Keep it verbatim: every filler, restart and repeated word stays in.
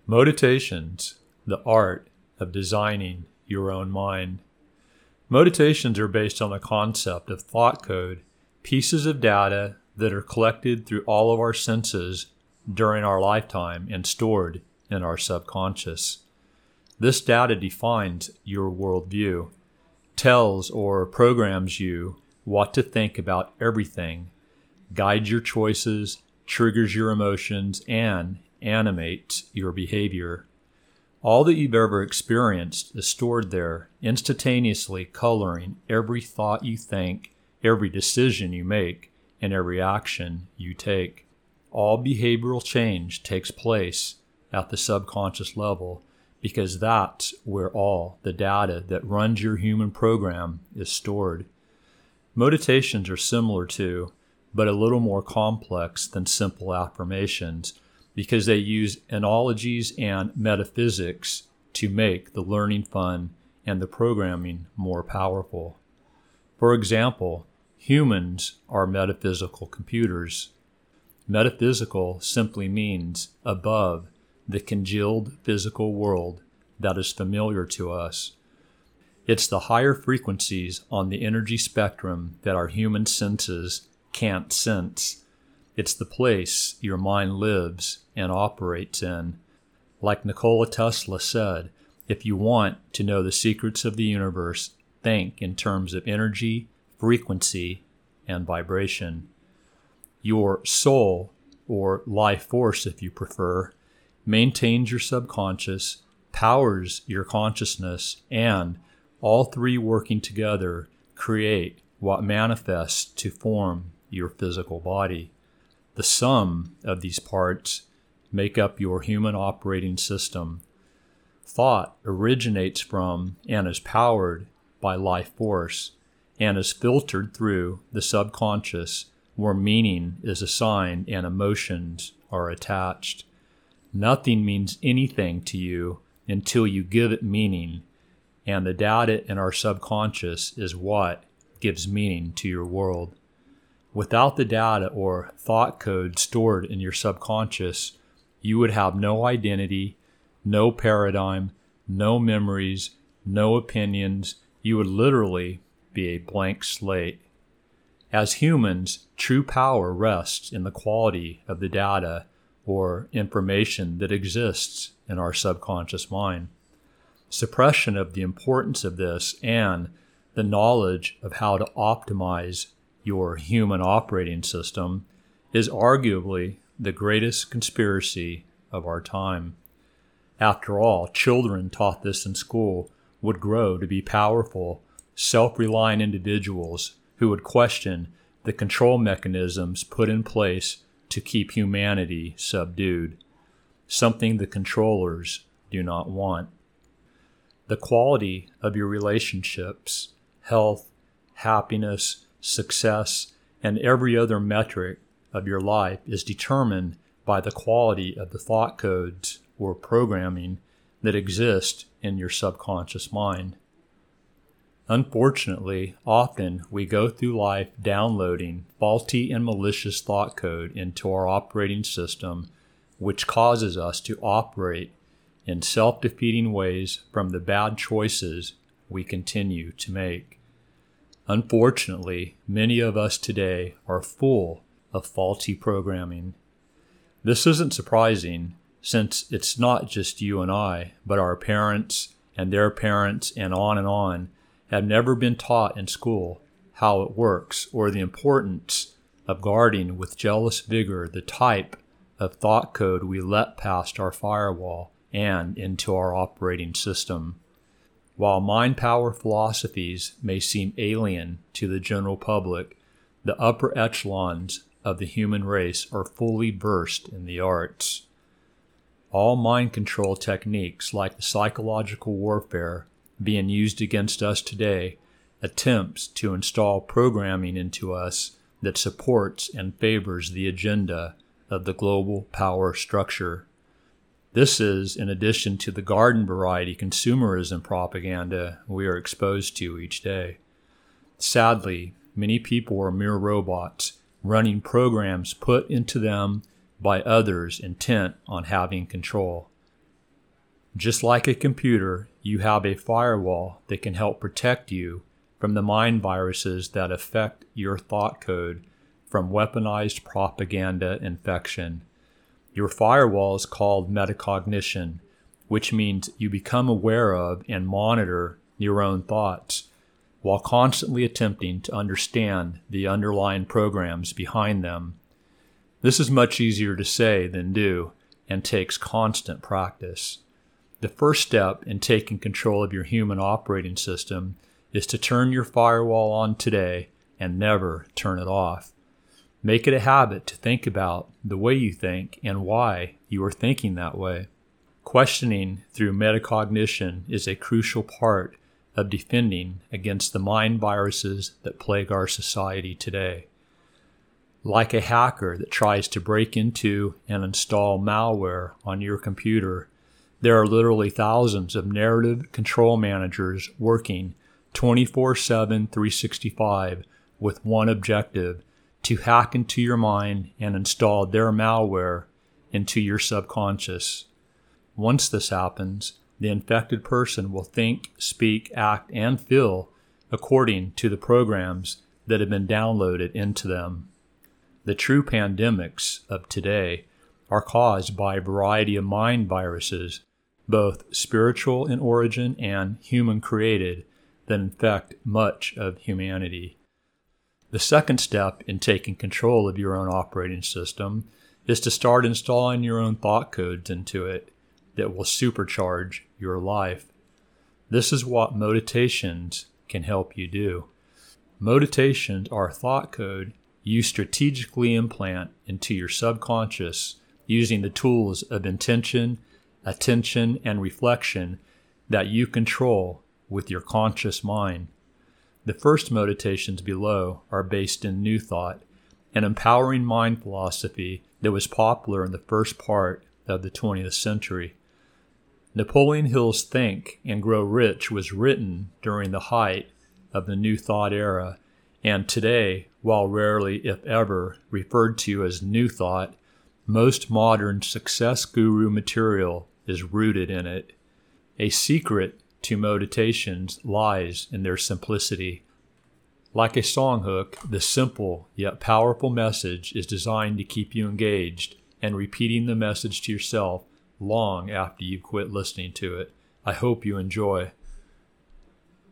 Meditations, the art of designing your own mind. Meditations are based on the concept of thought code, pieces of data that are collected through all of our senses during our lifetime and stored in our subconscious. This data defines your worldview, tells or programs you what to think about everything, guides your choices, triggers your emotions, and animates your behavior. All that you've ever experienced is stored there, instantaneously coloring every thought you think, every decision you make, and every action you take. All behavioral change takes place at the subconscious level because that's where all the data that runs your human program is stored. Meditations are similar to, but a little more complex than simple affirmations, because they use analogies and metaphysics to make the learning fun and the programming more powerful. For example, humans are metaphysical computers. Metaphysical simply means above the congealed physical world that is familiar to us. It's the higher frequencies on the energy spectrum that our human senses can't sense. It's the place your mind lives and operates in. Like Nikola Tesla said, if you want to know the secrets of the universe, think in terms of energy, frequency, and vibration. Your soul, or life force if you prefer, maintains your subconscious, powers your consciousness, and all three working together create what manifests to form your physical body. The sum of these parts make up your human operating system. Thought originates from and is powered by life force and is filtered through the subconscious where meaning is assigned and emotions are attached. Nothing means anything to you until you give it meaning, and the data in our subconscious is what gives meaning to your world. Without the data or thought code stored in your subconscious, you would have no identity, no paradigm, no memories, no opinions. You would literally be a blank slate. As humans, true power rests in the quality of the data or information that exists in our subconscious mind. Suppression of the importance of this and the knowledge of how to optimize your human operating system is arguably the greatest conspiracy of our time. After all, children taught this in school would grow to be powerful, self-reliant individuals who would question the control mechanisms put in place to keep humanity subdued, something the controllers do not want. The quality of your relationships, health, happiness, success, and every other metric of your life is determined by the quality of the thought codes or programming that exist in your subconscious mind. Unfortunately, often we go through life downloading faulty and malicious thought code into our operating system, which causes us to operate in self-defeating ways from the bad choices we continue to make. Unfortunately, many of us today are full of faulty programming. This isn't surprising, since it's not just you and I, but our parents and their parents and on and on have never been taught in school how it works or the importance of guarding with jealous vigor the type of thought code we let past our firewall and into our operating system. While mind power philosophies may seem alien to the general public, the upper echelons of the human race are fully versed in the arts. All mind control techniques like the psychological warfare being used against us today attempts to install programming into us that supports and favors the agenda of the global power structure. This is in addition to the garden variety consumerism propaganda we are exposed to each day. Sadly, many people are mere robots running programs put into them by others intent on having control. Just like a computer, you have a firewall that can help protect you from the mind viruses that affect your thought code from weaponized propaganda infection. Your firewall is called metacognition, which means you become aware of and monitor your own thoughts while constantly attempting to understand the underlying programs behind them. This is much easier to say than do and takes constant practice. The first step in taking control of your human operating system is to turn your firewall on today and never turn it off. Make it a habit to think about the way you think and why you are thinking that way. Questioning through metacognition is a crucial part of defending against the mind viruses that plague our society today. Like a hacker that tries to break into and install malware on your computer, there are literally thousands of narrative control managers working twenty-four seven, three sixty-five with one objective: to hack into your mind and install their malware into your subconscious. Once this happens, the infected person will think, speak, act, and feel according to the programs that have been downloaded into them. The true pandemics of today are caused by a variety of mind viruses, both spiritual in origin and human-created, that infect much of humanity. The second step in taking control of your own operating system is to start installing your own thought codes into it that will supercharge your life. This is what meditations can help you do. Meditations are a thought code you strategically implant into your subconscious using the tools of intention, attention, and reflection that you control with your conscious mind. The first meditations below are based in New Thought, an empowering mind philosophy that was popular in the first part of the twentieth century. Napoleon Hill's Think and Grow Rich was written during the height of the New Thought era, and today, while rarely, if ever, referred to as New Thought, most modern success guru material is rooted in it. A secret to meditations lies in their simplicity. Like a song hook, the simple yet powerful message is designed to keep you engaged and repeating the message to yourself long after you quit listening to it. I hope you enjoy.